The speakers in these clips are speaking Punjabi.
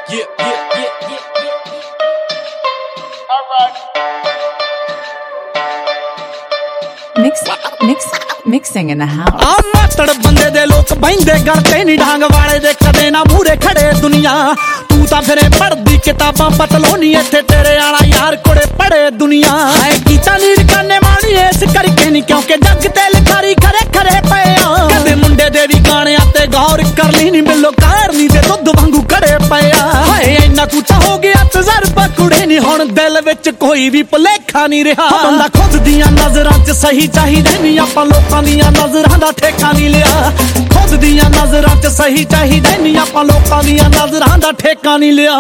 Mixing in the house. ਆ ਮਾਤੜ ਬੰਦੇ ਦੇ ਲੋਕ ਬੈਂਦੇ ਗਲ ਤੇ ਨਹੀਂ ਢਾਂਗ ਵਾਲੇ ਦੇ ਕਦੇ ਨਾ ਮੂਹਰੇ ਖੜੇ ਦੁਨੀਆ ਤੂੰ ਤਾਂ ਫਿਰੇ ਪੜਦੀ ਕਿਤਾਬਾਂ ਪਤਲੋਨੀ ਇੱਥੇ ਤੇਰੇ ਆਲਾ ਯਾਰ ਕੋੜੇ ਪੜੇ ਦੁਨੀਆ ਹੈ ਕੀਤਾ ਨੀਰ ਕਰਨੇ ਮਾਣੀ ਇਸ ਕਰਕੇ ਨਹੀਂ ਕਿਉਂਕਿ ਜੱਗ ਤੇ ਲਿਖਾਰੀ ਖਰੇ ਖਰੇ ਪਏ ਆ ਕਦੇ ਮੁੰਡੇ ਦੇ ਵੀ ਗਾਣਿਆਂ ਤੇ ਗੌਰ ਕਰ ਲਈ ਨਹੀਂ ਮਿਲੋ ਕਾਰਨੀ ਦੇ ਦੁੱਧ ਵਾਂਗੂ ਖੜੇ ਪਏ ਆ ਹਾਏ ਇੰਨਾ ਕੁਛ ਹੋ ਗਿਆ ਤਜਰਬਾ ਕੁੜੇ ਨਹੀਂ ਹੁਣ ਦਿਲ ਵਿੱਚ ਕੋਈ ਵੀ ਭੁਲੇਖਾ ਨਹੀਂ ਰਿਹਾ ਬੰਦਾ ਖੁਦ ਦੀਆਂ ਨਜ਼ਰਾਂ 'ਚ ਸਹੀ ਚਾਹੀਦਾ ਨਹੀਂ ਆਪਾਂ ਲੋਕਾਂ ਦੀਆਂ ਨਜ਼ਰਾਂ ਦਾ ਠੇਕਾ ਨਹੀਂ ਲਿਆ ਖੁਦ ਦੀਆਂ ਨਜ਼ਰਾਂ 'ਚ ਸਹੀ ਚਾਹੀਦਾ ਨਹੀਂ ਆਪਾਂ ਲੋਕਾਂ ਦੀਆਂ ਨਜ਼ਰਾਂ ਦਾ ਠੇਕਾ ਨਹੀਂ ਲਿਆ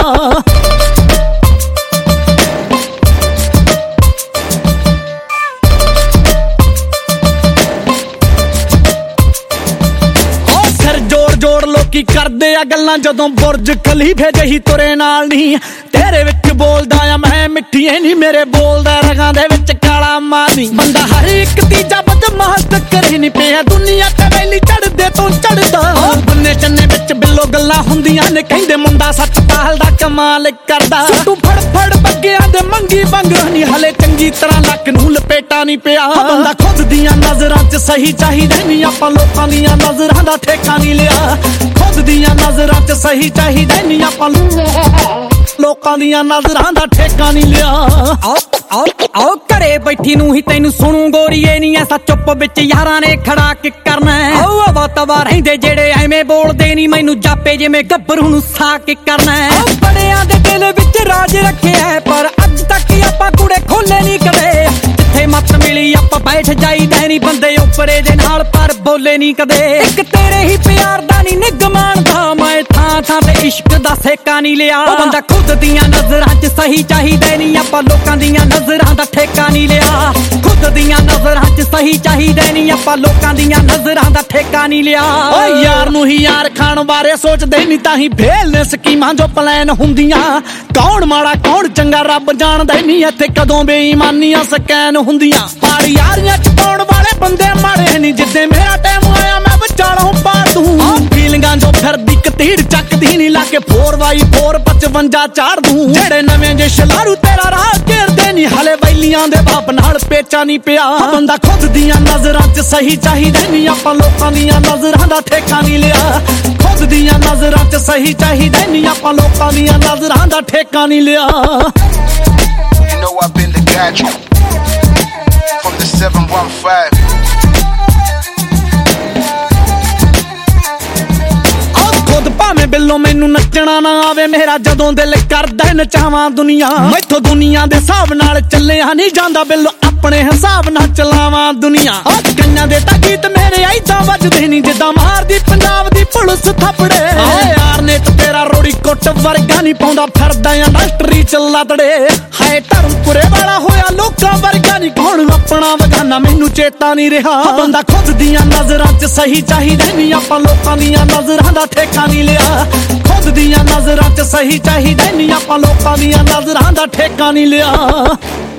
ਜੋੜ ਲੋਕੀ ਕਰਦੇ ਆ ਗੱਲਾਂ ਜਦੋਂ ਬੁਰਜ ਖਲੀਫੇ ਜਹੀ ਤੁਰੇ ਨਾਲ ਨਹੀਂ ਤੇਰੇ ਵਿੱਚ ਬੋਲਦਾ ਆ ਮੈਂ ਮਿੱਠੀਏ ਨਹੀਂ ਮੇਰੇ ਬੋਲਦਾ ਰਗਾਂ ਦੇ ਵਿੱਚ ਕਾਲਾ ਮਾਨੀ ਬੰਦਾ ਹਰ ਇੱਕ ਤੀਜਾ ਬਦਮਾਸ਼ ਕਰੇ ਨਹੀਂ ਪਿਆ ਦੁਨੀਆ ਤੇ ਵੈਲੀ ਚੜਦੇ ਤੋਂ ਚੜਦਾ ਬੰਨੇ ਚੰਨੇ ਵਿੱਚ ਬਿੱਲੋ ਗੱਲਾਂ ਹੁੰਦੀਆਂ ਨੇ ਕਹਿੰਦੇ ਮੁੰਡਾ ਸੱਚ ਪਾਲ ਦਾ ਕਮਾਲ ਕਰਦਾ ਤੂੰ ਫੜ ਫੜ ਬੱਗਿਆਂ ਦੇ ਮੰਗੀ ਬੰਗਰ ਨਹੀਂ ਹਲੇ ਚੰਗੀ ਤਰ੍ਹਾਂ ਲੱਕ ਨੂੰ ਲਪੇਟਾ ਨਹੀਂ ਪਿਆ ਬੰਦਾ ਖੁਦ ਦੀਆਂ ਨਜ਼ਰਾਂ 'ਚ ਸਹੀ ਚਾਹੀਦਾ ਨਹੀਂ ਆਪਾਂ ਲੋਕਾਂ ਦੀਆਂ ਨਜ਼ਰਾਂ ਦਾ ਠੇਕਾ ਨਹੀਂ ਲਿਆ ਖੁਦ ਦੀਆਂ ਨਜ਼ਰਾਂ 'ਚ ਸਹੀ ਚਾਹੀਦਾ ਨਹੀਂ ਆਪਾਂ ਲੋਕਾਂ ਦੀਆਂ ਨਜ਼ਰਾਂ ਦਾ ਠੇਕਾ ਨਹੀਂ ਲਿਆ ਆਓ ਘਰੇ ਬੈਠੀ ਨੂੰ ਹੀ ਤੈਨੂੰ ਸੁਣੂ ਗੋਰੀਏ ਨਹੀਂ ਐਸਾ ਚੁੱਪ ਵਿੱਚ ਯਾਰਾਂ ਨੇ ਖੜਾ ਕਿ ਕਰਨਾ ਆਓ ਆਵਾਤਵਾ ਰਹਿੰਦੇ ਜਿਹੜੇ ਐਵੇਂ ਬੋਲਦੇ ਨਹੀਂ ਮੈਨੂੰ ਜਾਪੇ ਜਿਵੇਂ ਗੱਭਰੂ ਨੂੰ ਸਾ ਕੇ ਕਰਨਾ ਬੜਿਆਂ ਦੇ ਦਿਲ ਵਿੱਚ ਰਾਜ ਰੱਖਿਆ ਪਰ ਅੱਜ ਤੱਕ ਆਪਾਂ ਕੁੜੇ ਖੋਲੇ ਨਹੀਂ ਕਦੇ ਜਿੱਥੇ ਮੱਤ ਮਿਲੀ ਆਪਾਂ ਬੈਠ ਜਾਈਦਾ ਨਹੀਂ ਬੰਦੇ ਉੱਪਰੇ ਦੇ ਨਾਲ ਪਰ ਬੋਲੇ ਨਹੀਂ ਕਦੇ ਇੱਕ ਤੇਰੇ ਹੀ ਪਿਆਰ ਦਾ ਨਹੀਂ ਨਿਗਮਾਨ ਦਾ ਮੈਂ ਥਾਂ ਥਾਂ ਤੇ ਇਸ਼ਕ ਦਾ ਸੇਕਾ ਨਹੀਂ ਲਿਆ ਬੰਦਾ ਖੁਦ ਦੀਆਂ ਨਜ਼ਰਾਂ 'ਚ ਸਹੀ ਚਾਹੀਦਾ ਨਹੀਂ ਆਪਾਂ ਲੋਕਾਂ ਦੀਆਂ ਨਜ਼ਰਾਂ ਦਾ ਠੇਕਾ ਨਹੀਂ ਲਿਆ ਖੁਦ ਦੀਆਂ ਨਜ਼ਰਾਂ 'ਚ ਸਹੀ ਚਾਹੀਦਾ ਨਹੀਂ ਆਪਾਂ ਲੋਕਾਂ ਦੀਆਂ ਨਜ਼ਰਾਂ ਦਾ ਠੇਕਾ ਨਹੀਂ ਲਿਆ ਓ ਯਾਰ ਨੂੰ ਹੀ ਯਾਰ ਖਾਣ ਬਾਰੇ ਸੋਚਦੇ ਨਹੀਂ ਤਾਂ ਹੀ ਫੇਲ ਨੇ ਸਕੀਮਾਂ ਜੋ ਪਲਾਨ ਹੁੰਦੀਆਂ ਕੌਣ ਮਾੜਾ ਕੌਣ ਚੰਗਾ ਰੱਬ ਜਾਣਦਾ ਨਹੀਂ ਇੱਥੇ ਕਦੋਂ ਬੇਈਮਾਨੀਆਂ ਸਕੈਨ ਹੁੰਦੀਆਂ ਪਰ ਯਾਰੀਆਂ 'ਚ ਪਾਉਣ ਵਾਲੇ ਬੰਦੇ ਮਾੜੇ ਨਹੀਂ ਜਿੱਦੇ ਮੇਰਾ ਟਾਈਮ ਆਇਆ ਮੈਂ ਵਿਚਾਲੋਂ ਪਾਰ ਦੂੰ ਫੀਲਿੰਗਾਂ ਜੋ ਫਿਰਦੀ ਕਤੀੜ ਚੱਕਦੀ ਨਹੀਂ ਲਾ ਕੇ 4x4 55 ਚਾੜ ਦੂੰ ਜਿਹੜੇ ਨਵੇਂ ਜੇ ਸ਼ਲਾਰੂ ਤੇਰਾ ਰਾਹ ਘੇਰਦੇ ਨਹੀਂ ਹਲੇ ਬੈਲੀਆਂ ਦੇ ਬਾਪ ਨਾਲ ਪੇਚਾ ਨਹੀਂ ਪਿਆ ਬੰਦਾ ਖੁਦ ਦੀਆਂ ਨਜ਼ਰਾਂ 'ਚ ਸਹੀ ਚਾਹੀਦਾ ਨਹੀਂ ਆਪਾਂ ਲੋਕਾਂ ਦੀਆਂ ਨਜ਼ਰਾਂ ਦਾ ਠੇਕਾ ਨਹੀਂ ਲਿਆ ਖੁਦ ਦੀਆਂ ਨਜ਼ਰਾਂ 'ਚ ਸਹੀ ਚਾਹੀਦਾ ਨਹੀਂ ਆਪਾਂ ਲੋਕਾਂ ਦੀਆਂ ਨਜ਼ਰਾਂ ਦਾ ਠੇਕਾ ਨਹੀਂ ਲਿਆ You know I've been the gadget from the 715 ਭਾਵੇਂ ਬਿੱਲੋਂ ਮੈਨੂੰ ਨੱਚਣਾ ਨਾ ਆਵੇ ਮੇਰਾ ਜਦੋਂ ਦਿਲ ਕਰਦਾ ਨਚਾਵਾਂ ਦੁਨੀਆ ਮੈਥੋਂ ਦੁਨੀਆ ਦੇ ਹਿਸਾਬ ਨਾਲ ਚੱਲਿਆ ਨਹੀਂ ਜਾਂਦਾ ਬਿੱਲੋਂ ਆਪਣੇ ਹਿਸਾਬ ਨਾਲ ਚਲਾਵਾਂ ਦੁਨੀਆ ਕਈਆਂ ਦੇ ਤਾਂ ਗੀਤ ਮੇਰੇ ਐਦਾਂ ਵੱਜਦੇ ਨਹੀਂ ਜਿੱਦਾਂ ਮਾਰਦੀ ਪੰਜਾਬ ਦੀ ਪੁਲਿਸ ਥੱਪੜੇ ਯਾਰ ਨੇ ਤਾਂ ਤੇਰਾ ਰੋੜੀ ਕੁੱਟ ਵਰਗਾ ਨਹੀਂ ਪਾਉਂਦਾ ਫਿਰਦਾ ਇੰਡਸਟਰੀ ਚ ਲੱਦੜੇ ਹਾਏ ਧਰਮਪੁਰੇ ਵਾਲਾ ਹੋਇਆ ਲੋਕਾਂ ਵਰਗਾ ਨਹੀਂ ਕੌਣ ਆਪਣਾ ਵਗਾਨਾ ਮੈਨੂੰ ਚੇਤਾ ਨਹੀਂ ਰਿਹਾ ਬੰਦਾ ਖੁਦ ਦੀਆਂ ਨਜ਼ਰਾਂ 'ਚ ਸਹੀ ਚਾਹੀਦਾ ਨਹੀਂ ਆਪਾਂ ਲੋਕਾਂ ਦੀਆਂ ਨਜ਼ਰਾਂ ਦਾ ਠੇਕਾ ਨਹੀਂ ਲਿਆ ਖੁਦ ਦੀਆਂ ਨਜ਼ਰਾਂ 'ਚ ਸਹੀ ਚਾਹੀਦਾ ਨਹੀਂ ਆਪਾਂ ਲੋਕਾਂ ਦੀਆਂ ਨਜ਼ਰਾਂ ਦਾ ਠੇਕਾ ਨਹੀਂ ਲਿਆ